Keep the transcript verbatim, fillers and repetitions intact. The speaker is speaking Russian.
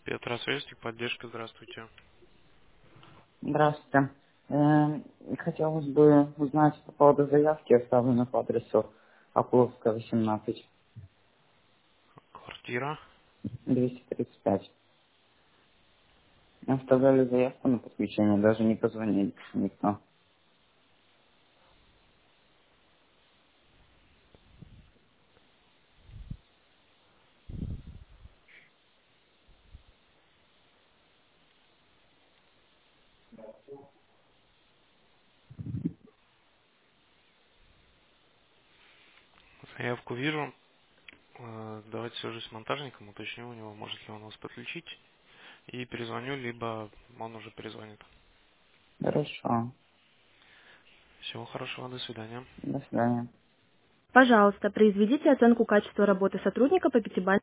Петросвязь, поддержка, здравствуйте. Здравствуйте. Э, Хотелось бы узнать по поводу заявки, оставленной по адресу Акуловская, восемнадцать, Квартира. двести тридцать пять. Оставляли заявку на подключение, даже не позвонили никто. Заявку вижу. Э, Давайте свяжусь с монтажником, уточню у него, может ли он вас подключить. И перезвоню, либо он уже перезвонит. Хорошо. Всего хорошего, до свидания. До свидания. Пожалуйста, произведите оценку качества работы сотрудника по пятибалльной